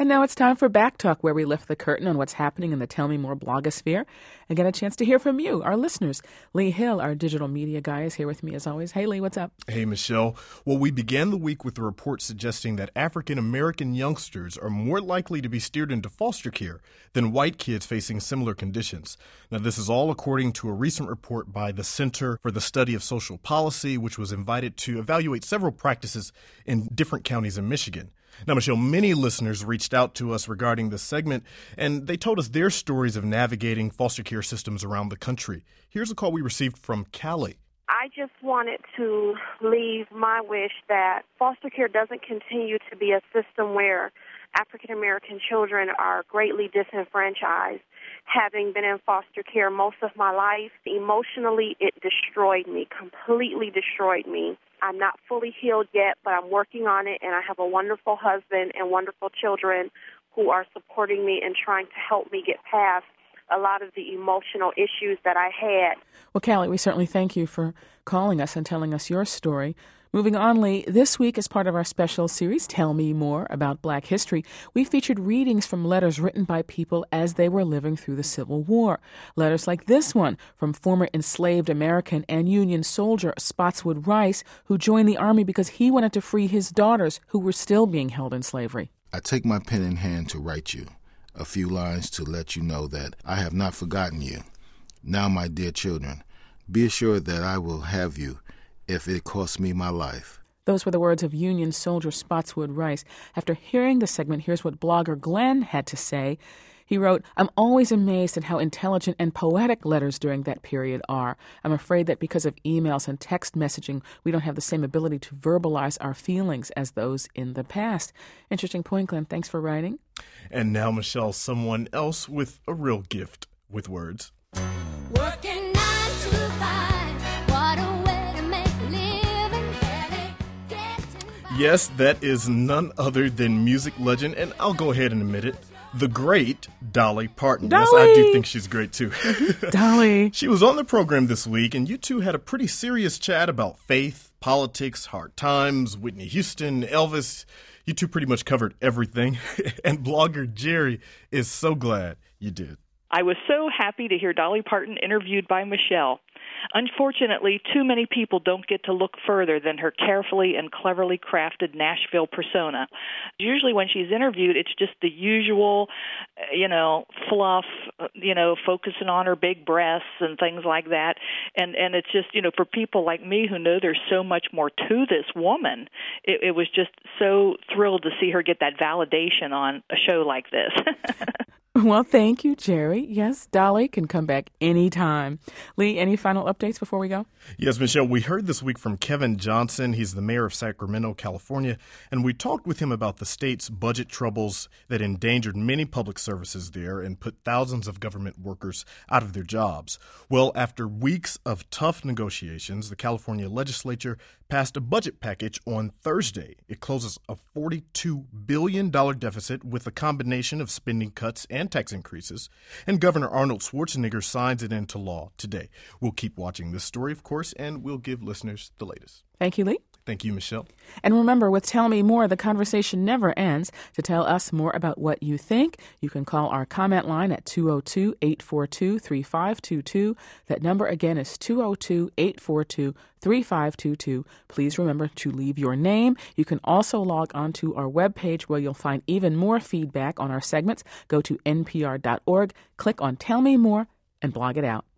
And now it's time for Back Talk, where we lift the curtain on what's happening in the Tell Me More blogosphere and get a chance to hear from you, our listeners. Lee Hill, our digital media guy, is here with me as always. Hey, Lee, what's up? Hey, Michelle. Well, we began the week with a report suggesting that African-American youngsters are more likely to be steered into foster care than white kids facing similar conditions. Now, this is all according to a recent report by the Center for the Study of Social Policy, which was invited to evaluate several practices in different counties in Michigan. Now, Michelle, many listeners reached out to us regarding this segment, and they told us their stories of navigating foster care systems around the country. Here's a call we received from Callie. I just wanted to leave my wish that foster care doesn't continue to be a system where African-American children are greatly disenfranchised. Having been in foster care most of my life, emotionally it destroyed me, completely destroyed me. I'm not fully healed yet, but I'm working on it, and I have a wonderful husband and wonderful children who are supporting me and trying to help me get past a lot of the emotional issues that I had. Well, Callie, we certainly thank you for calling us and telling us your story. Moving on, Lee, this week as part of our special series, Tell Me More About Black History, we featured readings from letters written by people as they were living through the Civil War. Letters like this one from former enslaved American and Union soldier Spotswood Rice, who joined the Army because he wanted to free his daughters who were still being held in slavery. I take my pen in hand to write you a few lines to let you know that I have not forgotten you. Now, my dear children, be assured that I will have you if it costs me my life. Those were the words of Union soldier Spotswood Rice. After hearing the segment, here's what blogger Glenn had to say. He wrote, "I'm always amazed at how intelligent and poetic letters during that period are. I'm afraid that because of emails and text messaging, we don't have the same ability to verbalize our feelings as those in the past." Interesting point, Glenn. Thanks for writing. And now, Michelle, someone else with a real gift with words. Working 9 to 5, what a way to make a living. Yes, that is none other than music legend, and I'll go ahead and admit it, the great Dolly Parton. Dolly! Yes, I do think she's great, too. Dolly. She was on the program this week, and you two had a pretty serious chat about faith, politics, hard times, Whitney Houston, Elvis. You two pretty much covered everything, and blogger Jerry is so glad you did. I was so happy to hear Dolly Parton interviewed by Michelle. Unfortunately, too many people don't get to look further than her carefully and cleverly crafted Nashville persona. Usually when she's interviewed, it's just the usual, fluff, focusing on her big breasts and things like that. And it's just, for people like me who know there's so much more to this woman, it was just so thrilled to see her get that validation on a show like this. Well, thank you, Jerry. Yes, Dolly can come back anytime. Lee, any final updates before we go? Yes, Michelle, we heard this week from Kevin Johnson. He's the mayor of Sacramento, California, and we talked with him about the state's budget troubles that endangered many public services there and put thousands of government workers out of their jobs. Well, after weeks of tough negotiations, the California legislature passed a budget package on Thursday. It closes a $42 billion deficit with a combination of spending cuts and tax increases, and Governor Arnold Schwarzenegger signs it into law today. We'll keep watching this story, of course, and we'll give listeners the latest. Thank you, Lee. Thank you, Michelle. And remember, with Tell Me More, the conversation never ends. To tell us more about what you think, you can call our comment line at 202-842-3522. That number again is 202-842-3522. Please remember to leave your name. You can also log on to our webpage where you'll find even more feedback on our segments. Go to npr.org, click on Tell Me More, and blog it out.